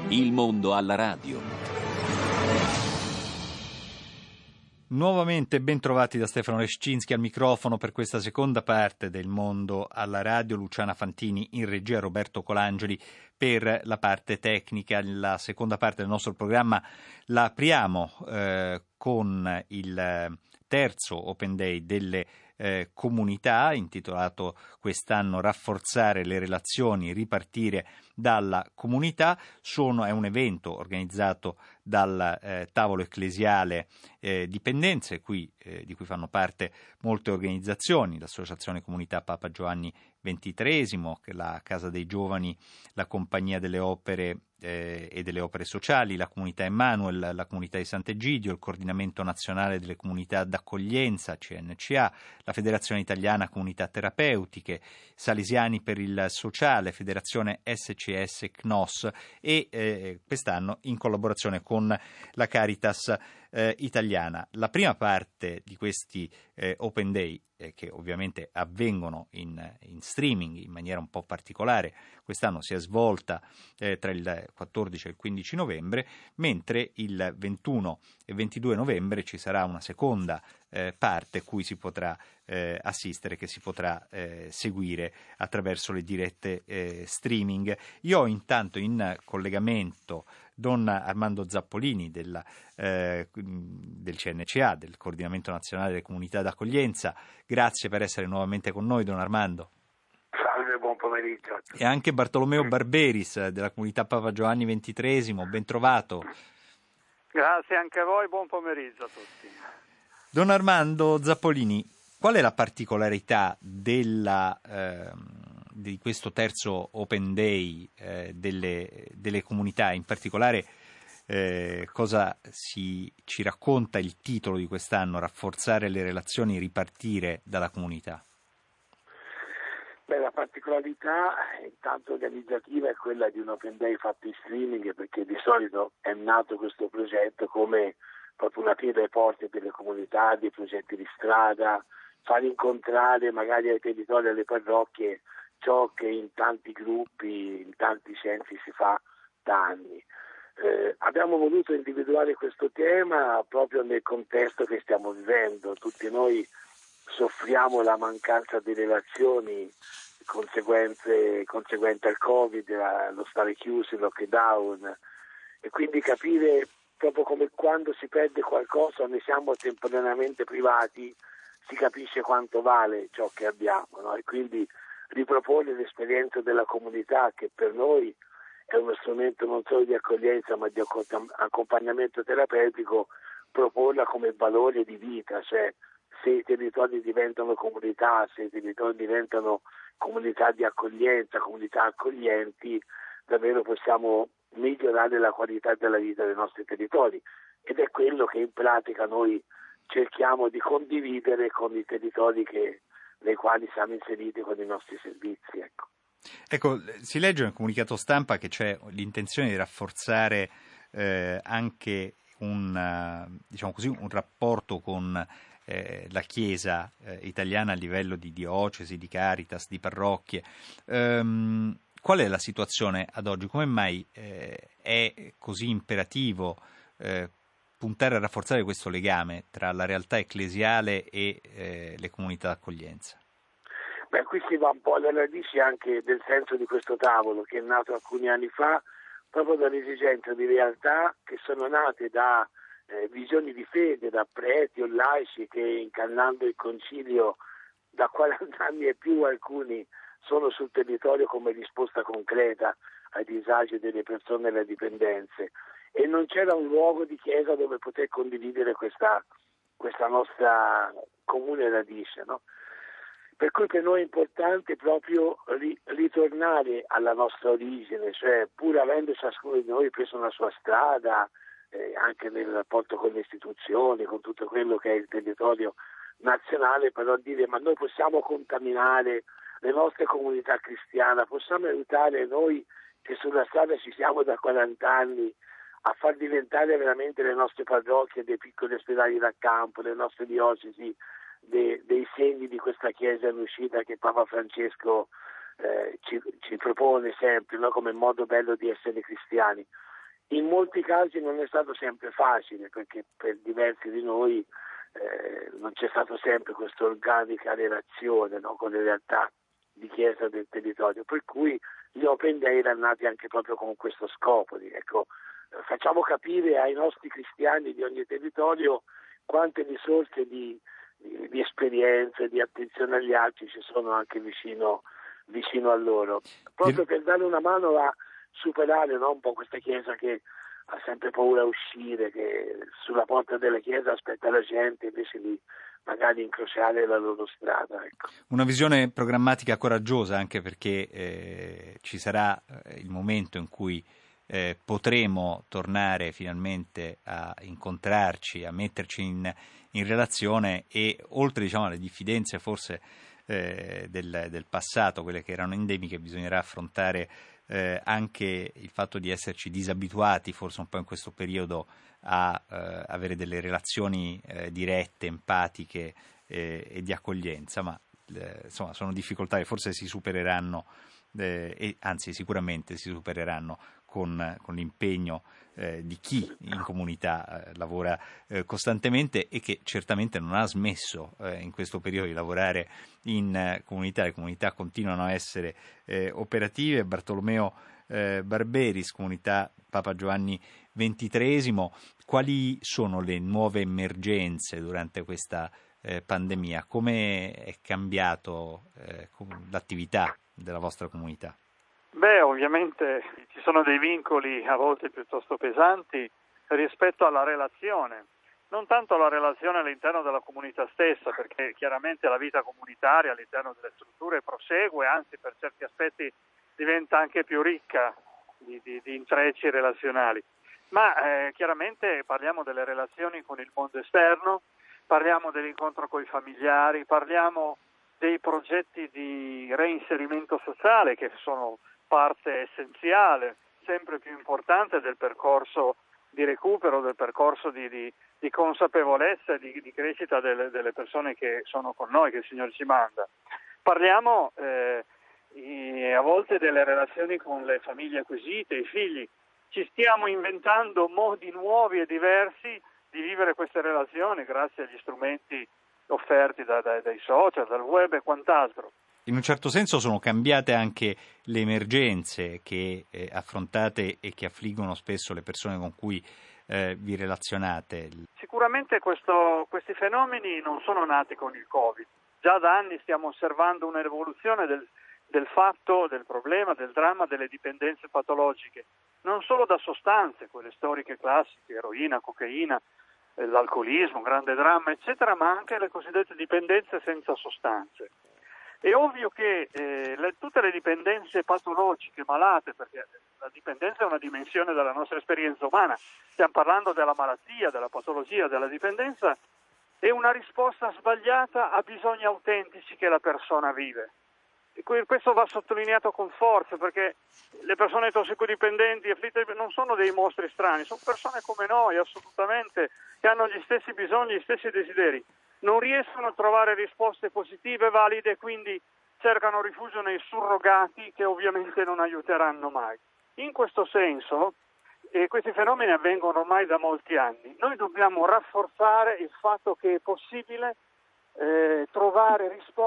Il mondo alla radio. Nuovamente ben trovati da Stefano Leszczynski al microfono per questa seconda parte del mondo alla radio, Luciana Fantini in regia, Roberto Colangeli per la parte tecnica. La seconda parte del nostro programma la apriamo con il terzo Open Day delle comunità, intitolato quest'anno Rafforzare le relazioni, ripartire dalla comunità. È un evento organizzato dal tavolo ecclesiale dipendenze, di cui fanno parte molte organizzazioni, l'Associazione Comunità Papa Giovanni XXIII, la Casa dei Giovani, la Compagnia delle Opere e delle Opere Sociali, la Comunità Emmanuel, la Comunità di Sant'Egidio, il Coordinamento Nazionale delle Comunità d'Accoglienza, CNCA, la Federazione Italiana Comunità Terapeutiche, Salesiani per il Sociale, Federazione SCS CNOS e quest'anno in collaborazione con la Caritas italiana. La prima parte di questi Open Day, che ovviamente avvengono in streaming in maniera un po' particolare, quest'anno si è svolta tra il 14 e il 15 novembre, mentre il 21 e 22 novembre ci sarà una seconda parte cui si potrà assistere, che si potrà seguire attraverso le dirette streaming. Io ho intanto in collegamento Don Armando Zappolini del CNCA, del Coordinamento Nazionale delle Comunità d'Accoglienza. Grazie per essere nuovamente con noi, Don Armando. Salve, buon pomeriggio. E anche Bartolomeo Barberis della Comunità Papa Giovanni XXIII, ben trovato. Grazie anche a voi, buon pomeriggio a tutti. Don Armando Zappolini, qual è la particolarità di questo terzo Open Day delle comunità? In particolare cosa ci racconta il titolo di quest'anno, Rafforzare le relazioni, ripartire dalla comunità? La particolarità intanto organizzativa è quella di un Open Day fatto in streaming, perché di solito è nato questo progetto come proprio una aprire le porte delle comunità, dei progetti di strada, far incontrare magari ai territori, alle parrocchie, ciò che in tanti gruppi, in tanti centri si fa da anni. Abbiamo voluto individuare questo tema proprio nel contesto che stiamo vivendo. Tutti noi soffriamo la mancanza di relazioni conseguente al Covid, lo stare chiusi, il lockdown, e quindi capire proprio come quando si perde qualcosa, ne siamo temporaneamente privati, si capisce quanto vale ciò che abbiamo, no? E quindi riproporre l'esperienza della comunità, che per noi è uno strumento non solo di accoglienza ma di accompagnamento terapeutico, proporla come valore di vita, cioè se i territori diventano comunità, se i territori diventano comunità di accoglienza, comunità accoglienti, davvero possiamo migliorare la qualità della vita dei nostri territori, ed è quello che in pratica noi cerchiamo di condividere con i territori nei quali siamo inseriti con i nostri servizi. Ecco, si legge nel comunicato stampa che c'è l'intenzione di rafforzare anche un rapporto con la Chiesa italiana a livello di diocesi, di Caritas, di parrocchie. Qual è la situazione ad oggi? Come mai è così imperativo puntare a rafforzare questo legame tra la realtà ecclesiale e le comunità d'accoglienza? Qui si va un po' alle radici anche del senso di questo tavolo, che è nato alcuni anni fa proprio dall'esigenza di realtà che sono nate da visioni di fede, da preti o laici che, incarnando il concilio da 40 anni e più, alcuni sono sul territorio come risposta concreta ai disagi delle persone e alle dipendenze, e non c'era un luogo di chiesa dove poter condividere questa nostra comune radice, no? Per cui per noi è importante proprio ritornare alla nostra origine, cioè pur avendo ciascuno di noi preso una sua strada, anche nel rapporto con le istituzioni, con tutto quello che è il territorio nazionale, però dire: ma noi possiamo contaminare le nostre comunità cristiane, possiamo aiutare noi che sulla strada ci siamo da 40 anni a far diventare veramente le nostre parrocchie dei piccoli ospedali da campo, le nostre diocesi dei segni di questa Chiesa in uscita che Papa Francesco ci propone sempre, no? Come modo bello di essere cristiani. in molti casi non è stato sempre facile, perché per diversi di noi non c'è stato sempre questa organica relazione, no, con le realtà di chiesa del territorio, per cui gli Open Day erano nati anche proprio con questo scopo di facciamo capire ai nostri cristiani di ogni territorio quante risorse di esperienze, di attenzione agli altri ci sono anche vicino a loro, proprio per dare una mano a superare, no, un po' questa chiesa che ha sempre paura a uscire, che sulla porta della chiesa aspetta la gente invece di magari incrociare la loro strada. Ecco. Una visione programmatica coraggiosa, anche perché ci sarà il momento in cui potremo tornare finalmente a incontrarci, a metterci in relazione, e oltre, diciamo, alle diffidenze forse del passato, quelle che erano endemiche, bisognerà affrontare anche il fatto di esserci disabituati forse un po' in questo periodo a avere delle relazioni dirette, empatiche e di accoglienza, ma insomma sono difficoltà che forse si supereranno e anzi sicuramente si supereranno con l'impegno di chi in comunità lavora costantemente e che certamente non ha smesso in questo periodo di lavorare in comunità. Le comunità continuano a essere operative. Bartolomeo Barberis, comunità Papa Giovanni XXIII, quali sono le nuove emergenze durante questa pandemia? Come è cambiato l'attività della vostra comunità? Beh, ovviamente ci sono dei vincoli a volte piuttosto pesanti rispetto alla relazione, non tanto la relazione all'interno della comunità stessa, perché chiaramente la vita comunitaria all'interno delle strutture prosegue, anzi per certi aspetti diventa anche più ricca di intrecci relazionali, ma chiaramente parliamo delle relazioni con il mondo esterno, parliamo dell'incontro con i familiari, parliamo dei progetti di reinserimento sociale che sono parte essenziale, sempre più importante del percorso di recupero, del percorso di consapevolezza e di crescita delle persone che sono con noi, che il Signore ci manda. Parliamo a volte delle relazioni con le famiglie acquisite, i figli. Ci stiamo inventando modi nuovi e diversi di vivere queste relazioni grazie agli strumenti offerti dai social, dal web e quant'altro. In un certo senso sono cambiate anche le emergenze che affrontate e che affliggono spesso le persone con cui vi relazionate. Sicuramente questi fenomeni non sono nati con il Covid. Già da anni stiamo osservando un'evoluzione del fatto, del problema, del dramma delle dipendenze patologiche, non solo da sostanze, quelle storiche classiche, eroina, cocaina, l'alcolismo, grande dramma, eccetera, ma anche le cosiddette dipendenze senza sostanze. È ovvio che tutte le dipendenze patologiche, malate, perché la dipendenza è una dimensione della nostra esperienza umana, stiamo parlando della malattia, della patologia, della dipendenza, è una risposta sbagliata a bisogni autentici che la persona vive. E questo va sottolineato con forza, perché le persone tossicodipendenti afflitte non sono dei mostri strani, sono persone come noi, assolutamente, che hanno gli stessi bisogni, gli stessi desideri. Non riescono a trovare risposte positive, valide, quindi cercano rifugio nei surrogati che ovviamente non aiuteranno mai. In questo senso, questi fenomeni avvengono ormai da molti anni, noi dobbiamo rafforzare il fatto che è possibile trovare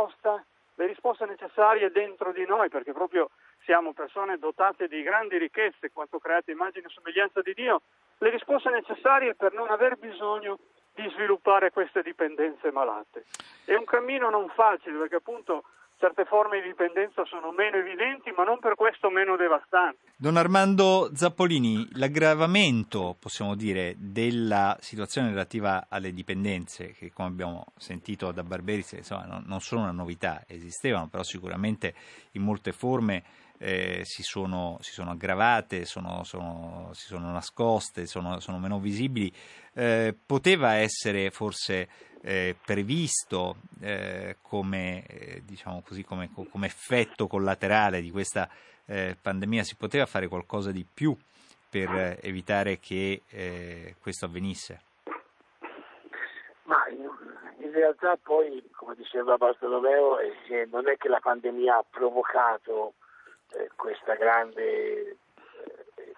le risposte necessarie dentro di noi, perché proprio siamo persone dotate di grandi ricchezze, quanto create immagine e somiglianza di Dio, le risposte necessarie per non aver bisogno di sviluppare queste dipendenze malate. È un cammino non facile, perché appunto certe forme di dipendenza sono meno evidenti, ma non per questo meno devastanti. Don Armando Zappolini, l'aggravamento, possiamo dire, della situazione relativa alle dipendenze, che come abbiamo sentito da Barberis, insomma, non sono una novità, esistevano, però sicuramente in molte forme si sono aggravate, si sono nascoste, sono meno visibili. Poteva essere forse previsto come diciamo così, come effetto collaterale di questa pandemia, si poteva fare qualcosa di più per evitare che questo avvenisse? Ma in realtà poi, come diceva Bartolomeo, non è che la pandemia ha provocato questa grande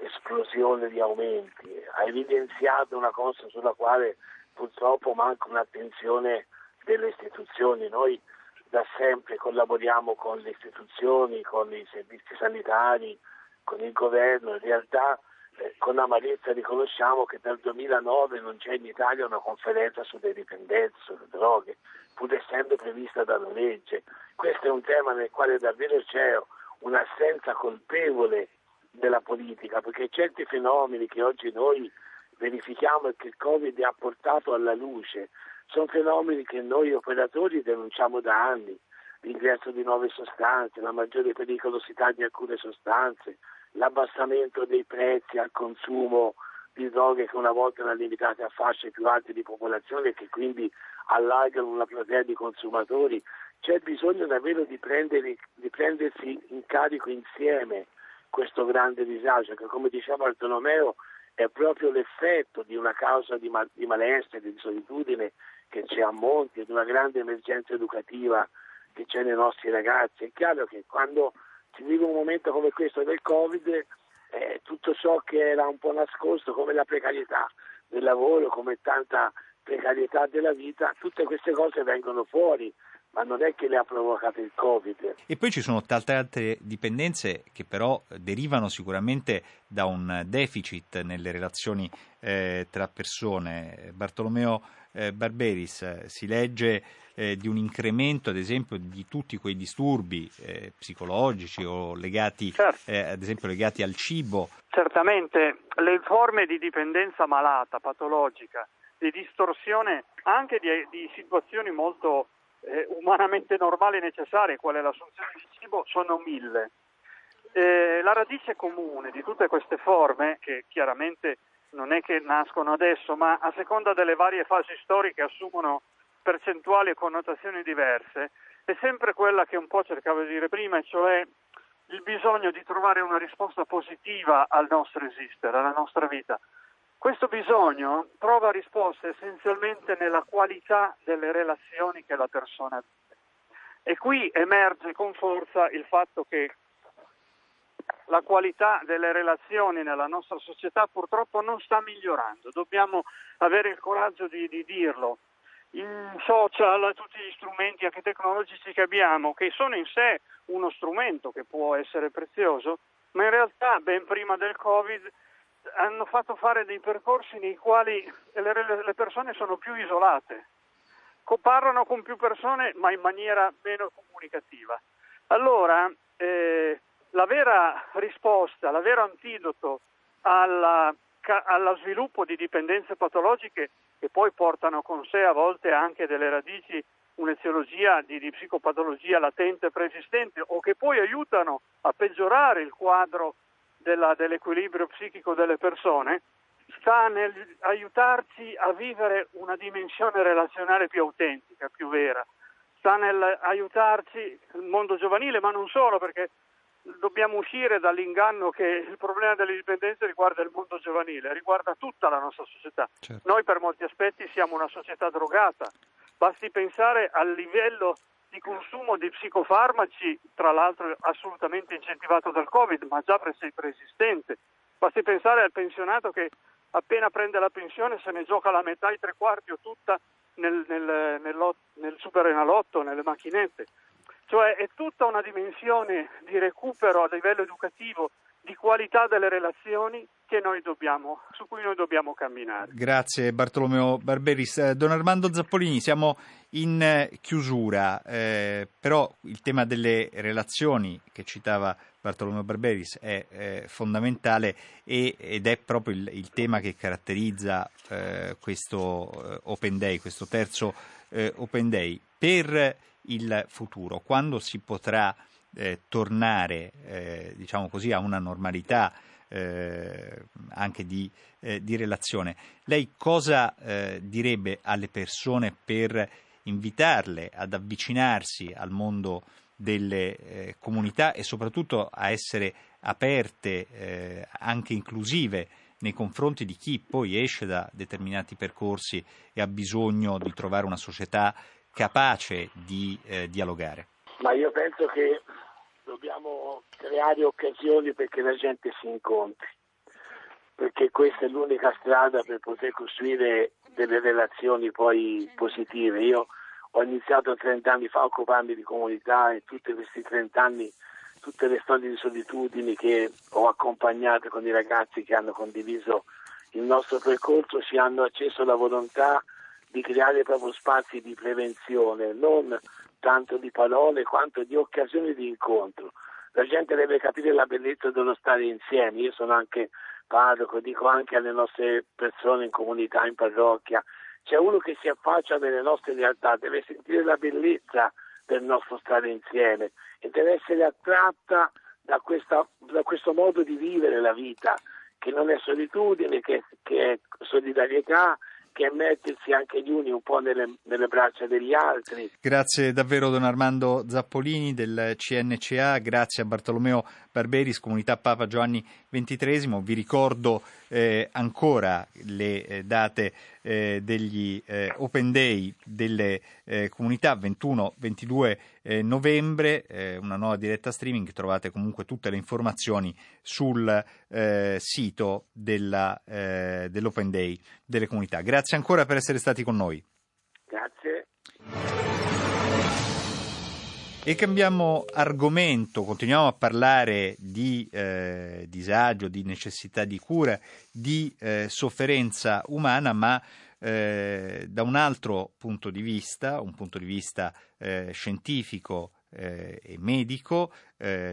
esplosione di aumenti, ha evidenziato una cosa sulla quale purtroppo manca un'attenzione delle istituzioni. Noi da sempre collaboriamo con le istituzioni, con i servizi sanitari, con il governo. In realtà con amarezza riconosciamo che dal 2009 non c'è in Italia una conferenza sulle dipendenze, sulle droghe, pur essendo prevista dalla legge. Questo è un tema nel quale davvero c'è un'assenza colpevole della politica, perché certi fenomeni che oggi noi verifichiamo e che il Covid ha portato alla luce sono fenomeni che noi operatori denunciamo da anni: l'ingresso di nuove sostanze, la maggiore pericolosità di alcune sostanze, l'abbassamento dei prezzi al consumo di droghe che una volta erano limitate a fasce più alte di popolazione e che quindi allargano una platea di consumatori. C'è bisogno davvero di prendersi in carico insieme questo grande disagio che, come diceva Bartolomeo, è proprio l'effetto di una causa di malessere, di solitudine che c'è a monte, di una grande emergenza educativa che c'è nei nostri ragazzi. È chiaro che quando si vive un momento come questo del Covid, tutto ciò che era un po' nascosto, come la precarietà del lavoro, come tanta precarietà della vita, tutte queste cose vengono fuori, ma non è che le ha provocate il Covid. E poi ci sono tante altre dipendenze che però derivano sicuramente da un deficit nelle relazioni tra persone. Bartolomeo Barberis, si legge di un incremento, ad esempio, di tutti quei disturbi psicologici o legati, ad esempio, legati al cibo. Certamente le forme di dipendenza malata, patologica, di distorsione anche di situazioni molto umanamente normali e necessarie, quale l'assunzione di cibo, sono 1000. La radice comune di tutte queste forme, che chiaramente non è che nascono adesso, ma a seconda delle varie fasi storiche assumono percentuali e connotazioni diverse, è sempre quella che un po' cercavo di dire prima, cioè il bisogno di trovare una risposta positiva al nostro esistere, alla nostra vita. Questo bisogno trova risposta essenzialmente nella qualità delle relazioni che la persona vive. E qui emerge con forza il fatto che la qualità delle relazioni nella nostra società purtroppo non sta migliorando. Dobbiamo avere il coraggio di dirlo. I social, tutti gli strumenti anche tecnologici che abbiamo, che sono in sé uno strumento che può essere prezioso, ma in realtà ben prima del Covid hanno fatto fare dei percorsi nei quali le persone sono più isolate, parlano con più persone ma in maniera meno comunicativa. Allora la vera risposta, la vera antidoto allo sviluppo di dipendenze patologiche, che poi portano con sé a volte anche delle radici, un'eziologia di psicopatologia latente preesistente, o che poi aiutano a peggiorare il quadro dell'equilibrio psichico delle persone, sta nel aiutarci a vivere una dimensione relazionale più autentica, più vera, sta nel aiutarci il mondo giovanile, ma non solo, perché dobbiamo uscire dall'inganno che il problema delle dipendenze riguarda il mondo giovanile, riguarda tutta la nostra società. Certo. Noi per molti aspetti siamo una società drogata, basti pensare al livello di consumo di psicofarmaci, tra l'altro assolutamente incentivato dal Covid, ma già preesistente. Basti pensare al pensionato che appena prende la pensione se ne gioca la metà, i 3/4 o tutta nel Superenalotto, nelle macchinette. Cioè è tutta una dimensione di recupero a livello educativo, di qualità delle relazioni su cui noi dobbiamo camminare. Grazie Bartolomeo Barberis. Don Armando Zappolini, siamo in chiusura, però il tema delle relazioni che citava Bartolomeo Barberis è fondamentale ed è proprio il tema che caratterizza questo Open Day, questo terzo Open Day. Per il futuro, quando si potrà tornare diciamo così a una normalità anche di relazione, lei cosa direbbe alle persone per invitarle ad avvicinarsi al mondo delle comunità e soprattutto a essere aperte, anche inclusive nei confronti di chi poi esce da determinati percorsi e ha bisogno di trovare una società capace di dialogare? Ma io penso che dobbiamo creare occasioni perché la gente si incontri. perché questa è l'unica strada per poter costruire delle relazioni poi positive. Io ho iniziato 30 anni fa a occuparmi di comunità e tutti questi 30 anni, tutte le storie di solitudini che ho accompagnato con i ragazzi che hanno condiviso il nostro percorso ci hanno acceso la volontà di creare proprio spazi di prevenzione, non tanto di parole quanto di occasioni di incontro. La gente deve capire la bellezza dello stare insieme. Io sono anche parroco, dico anche alle nostre persone in comunità, in parrocchia, c'è uno che si affaccia nelle nostre realtà, deve sentire la bellezza del nostro stare insieme e deve essere attratta da questo modo di vivere la vita, che non è solitudine, che è solidarietà, che è mettersi anche gli uni un po' nelle braccia degli altri. Grazie davvero Don Armando Zappolini del CNCA, grazie a Bartolomeo Barberis, Comunità Papa Giovanni XXIII. Vi ricordo ancora le date degli Open Day delle comunità 21-22 novembre, una nuova diretta streaming. Trovate comunque tutte le informazioni sul sito dell'Open Day delle comunità. Grazie ancora per essere stati con noi. Grazie. E cambiamo argomento, continuiamo a parlare di disagio, di necessità di cura, di sofferenza umana, ma da un altro punto di vista, un punto di vista scientifico e medico. È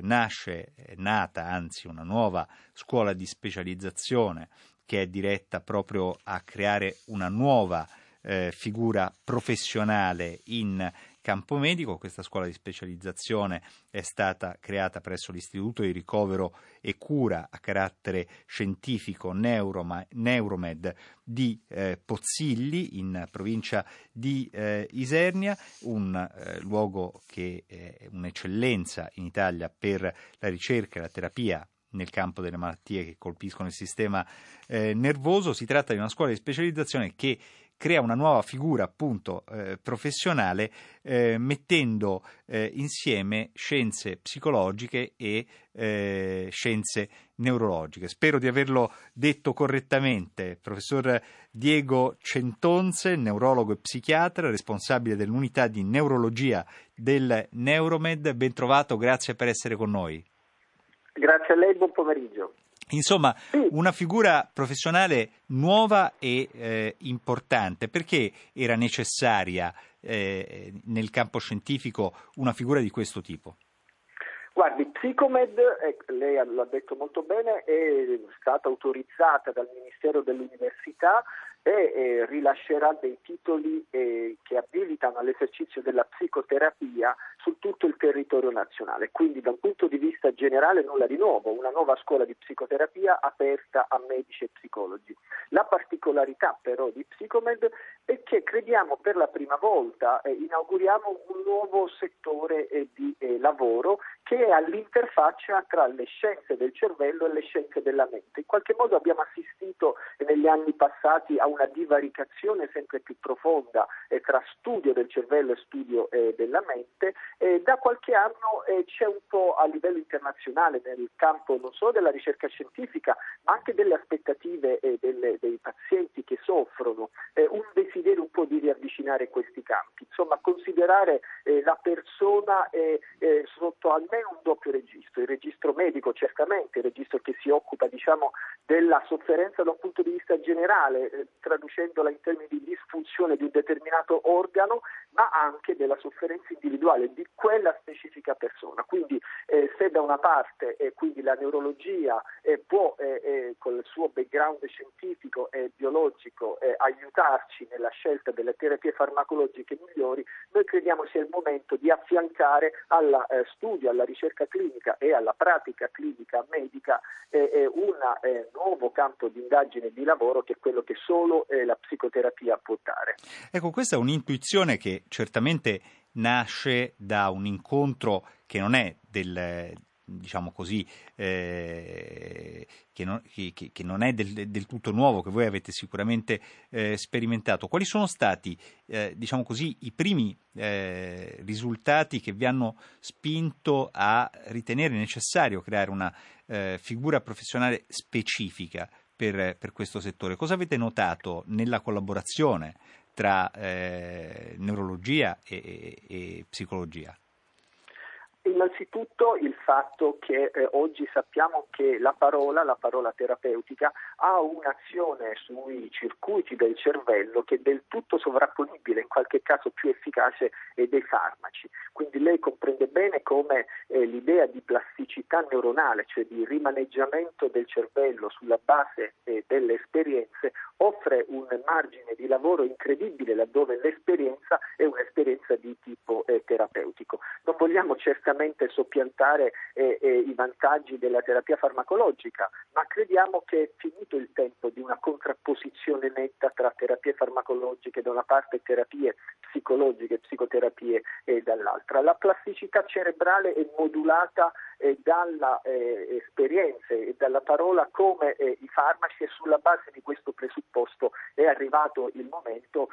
nata una nuova scuola di specializzazione che è diretta proprio a creare una nuova figura professionale in campo medico. Questa scuola di specializzazione è stata creata presso l'Istituto di Ricovero e Cura a carattere scientifico Neuromed di Pozzilli, in provincia di Isernia, un luogo che è un'eccellenza in Italia per la ricerca e la terapia nel campo delle malattie che colpiscono il sistema nervoso. Si tratta di una scuola di specializzazione che crea una nuova figura appunto professionale, mettendo insieme scienze psicologiche e scienze neurologiche. Spero di averlo detto correttamente. Professor Diego Centonze, neurologo e psichiatra, responsabile dell'unità di neurologia del Neuromed. Ben trovato, grazie per essere con noi. Grazie a lei, buon pomeriggio. Insomma, una figura professionale nuova e importante. Perché era necessaria nel campo scientifico una figura di questo tipo? Guardi, Psicomed, lei l'ha detto molto bene, è stata autorizzata dal Ministero dell'Università e rilascerà dei titoli che abilitano all'esercizio della psicoterapia su tutto il territorio nazionale. Quindi da un punto di vista generale nulla di nuovo, una nuova scuola di psicoterapia aperta a medici e psicologi. La particolarità però di Psicomed è che crediamo per la prima volta inauguriamo un nuovo settore di lavoro che è all'interfaccia tra le scienze del cervello e le scienze della mente. In qualche modo abbiamo assistito negli anni passati a una divaricazione sempre più profonda tra studio del cervello e studio della mente. Da qualche anno c'è un po' a livello internazionale nel campo non solo della ricerca scientifica ma anche delle aspettative dei pazienti che soffrono, un desiderio un po' di riavvicinare questi campi, insomma considerare la persona sotto almeno un doppio registro, il registro medico certamente, il registro che si occupa della sofferenza da un punto di vista generale, traducendola in termini di disfunzione di un determinato organo, ma anche della sofferenza individuale di quella specifica persona. Quindi se da una parte quindi la neurologia può con il suo background scientifico e biologico aiutarci nella scelta delle terapie farmacologiche migliori, noi crediamo sia il momento di affiancare al studio, alla ricerca clinica e alla pratica clinica medica un nuovo campo di indagine e di lavoro che è quello che solo la psicoterapia può dare. Ecco, questa è un'intuizione che certamente nasce da un incontro che non è diciamo così, che non è del tutto nuovo, che voi avete sicuramente sperimentato. Quali sono stati, diciamo così, i primi risultati che vi hanno spinto a ritenere necessario creare una figura professionale specifica per questo settore. Cosa avete notato nella collaborazione tra neurologia e psicologia? Innanzitutto il fatto che oggi sappiamo che la parola terapeutica ha un'azione sui circuiti del cervello che è del tutto sovrapponibile, in qualche caso più efficace dei farmaci. Quindi lei comprende bene come l'idea di plasticità neuronale, cioè di rimaneggiamento del cervello sulla base delle esperienze, offre un margine di lavoro incredibile laddove l'esperienza è un'esperienza di tipo terapeutico. Non vogliamo certamente soppiantare i vantaggi della terapia farmacologica, ma crediamo che è finito il tempo di una contrapposizione netta tra terapie farmacologiche da una parte e terapie psicologiche, psicoterapie dall'altra. La plasticità cerebrale è modulata dalla esperienza e dalla parola come i farmaci, e sulla base di questo presupposto è arrivato il momento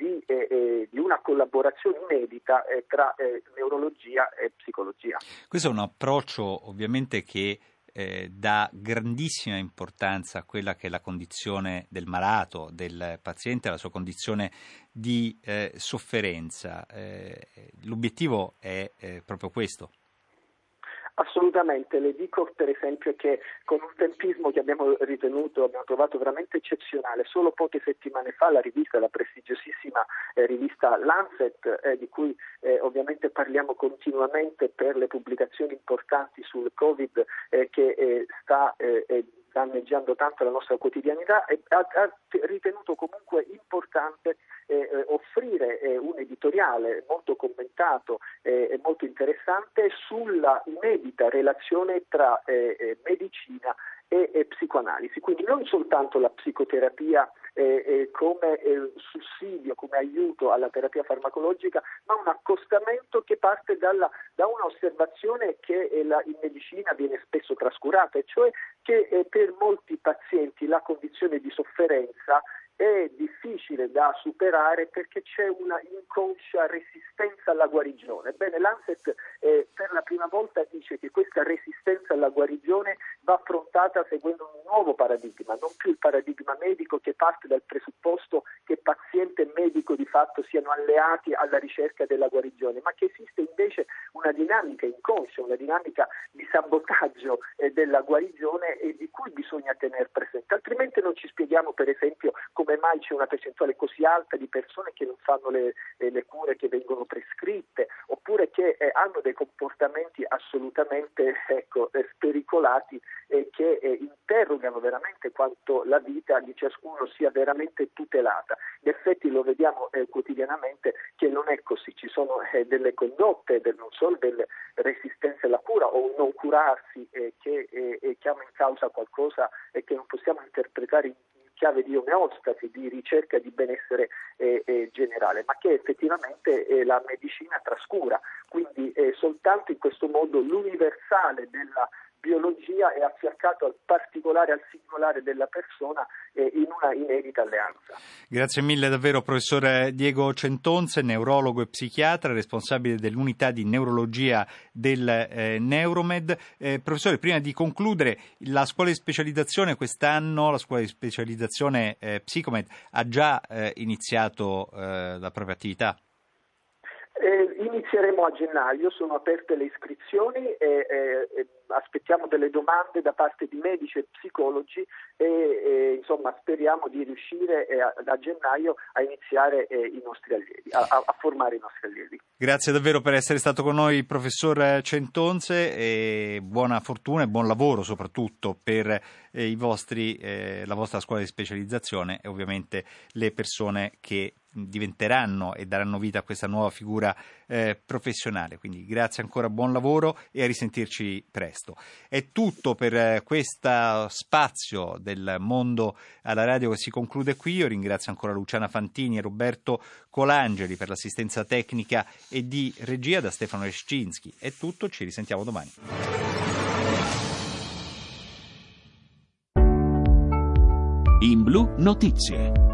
di una collaborazione inedita tra neurologia e psicologia. Questo è un approccio ovviamente che dà grandissima importanza a quella che è la condizione del malato, del paziente, la sua condizione di sofferenza. L'obiettivo è proprio questo. Assolutamente, le dico per esempio che con un tempismo che abbiamo trovato veramente eccezionale, solo poche settimane fa la prestigiosissima rivista Lancet, di cui ovviamente parliamo continuamente per le pubblicazioni importanti sul Covid che sta danneggiando tanto la nostra quotidianità, ha ritenuto comunque importante offrire un editoriale molto commentato e molto interessante sulla inedita relazione tra medicina e psicoanalisi, quindi non soltanto la psicoterapia come sussidio, come aiuto alla terapia farmacologica, ma un accostamento che parte da un'osservazione che in medicina viene spesso trascurata, e cioè che per molti pazienti la condizione di sofferenza è difficile da superare perché c'è una inconscia resistenza alla guarigione. Bene, Lancet per la prima volta dice che questa resistenza alla guarigione va affrontata seguendo un nuovo paradigma, non più il paradigma medico che parte dal presupposto che paziente e medico di fatto siano alleati alla ricerca della guarigione, ma che esiste invece una dinamica inconscia, una dinamica di sabotaggio della guarigione e di cui bisogna tener presente, altrimenti non ci spieghiamo per esempio come mai c'è una percentuale così alta di persone che non fanno le cure che vengono prescritte, oppure che hanno dei comportamenti assolutamente spericolati che interrogano veramente quanto la vita di ciascuno sia veramente tutelata. In effetti lo vediamo quotidianamente che non è così, ci sono delle condotte, non solo delle resistenze alla cura o un non curarsi che chiama in causa qualcosa che non possiamo interpretare in chiave di omeostasi, di ricerca di benessere generale, ma che effettivamente la medicina trascura. Quindi soltanto in questo modo l'universale della biologia è affiancato al particolare, al singolare della persona in una inedita alleanza. Grazie mille davvero professor Diego Centonze, neurologo e psichiatra, responsabile dell'unità di neurologia del Neuromed. Professore, prima di concludere, la scuola di specializzazione quest'anno, la scuola di specializzazione Psicomed, ha già iniziato la propria attività? Inizieremo a gennaio, sono aperte le iscrizioni e aspettiamo delle domande da parte di medici e psicologi e insomma speriamo di riuscire a gennaio a iniziare i nostri allievi, a formare i nostri allievi. Grazie davvero per essere stato con noi, professor Centonze, e buona fortuna e buon lavoro soprattutto per la vostra scuola di specializzazione e ovviamente le persone che diventeranno e daranno vita a questa nuova figura professionale. Quindi grazie ancora, buon lavoro e a risentirci presto. È tutto per questo spazio del mondo alla radio che si conclude qui. Io ringrazio ancora Luciana Fantini e Roberto Colangeli per l'assistenza tecnica e di regia. Da Stefano Leszczynski è tutto, ci risentiamo domani. In Blu Notizie.